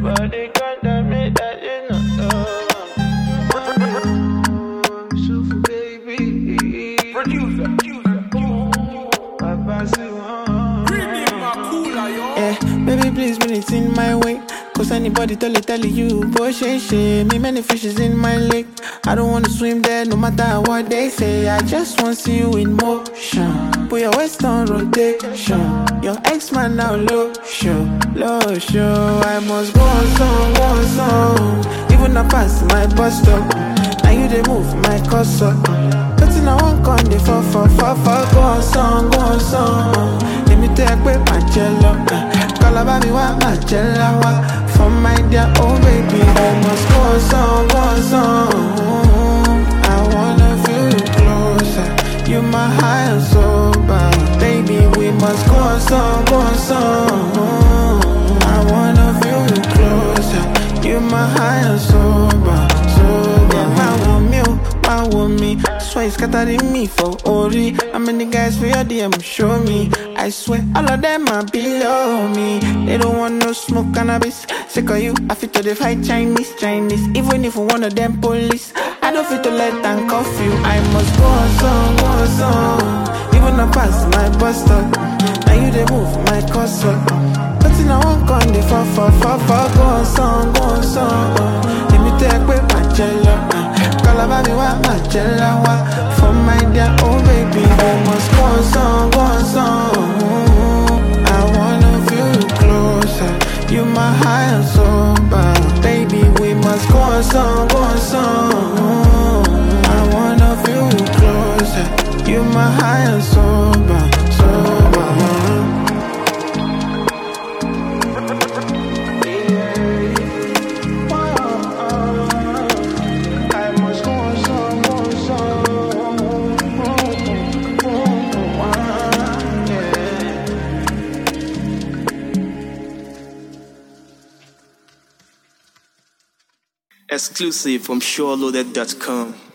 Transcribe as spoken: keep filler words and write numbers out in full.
body can't me that you know. Super baby. Producer, yeah, baby, please bring it in my way. Cause anybody tell it, tell you, boy, shame, shame. Me many fishes in my lake. I don't wanna swim there no matter what they say. I just wanna see you in motion. Put your waist on rotation. Your ex-man now low show, low show. I must go on song, go on song. Even I pass my bus stop. Now you they move my cursor. But in I won't come the for for for for. Go on song, go on song. Let me take with my jello. Call about me what my jello. For my dear oh baby, we must go on song, go on song. I wanna feel you closer. You my high and sober. Baby, we must go on song, go on song. I wanna feel you closer. You my high and sober, sober. My woman, my woman. Swear it's scattering me for Ori. How many guys for your D M show me? I swear all of them are below me. They don't want no smoke cannabis. Sick of you, I fit to the fight Chinese, Chinese. Even if one of them police, I don't fit to let them cuff you. I must go on song, go on song. Even I pass my bus stop. Now you they move my cursor. But in I won't come the for for for for. Go on song, go on song. Let me take with my jello. Call about me what my jello. For my dear oh baby, we must go on song, go on song. I wanna feel you closer. You my high and sober. Baby, we must go on song, go on song. I wanna feel you closer. You my high and sober, sober. Exclusive from SureLoaded dot com.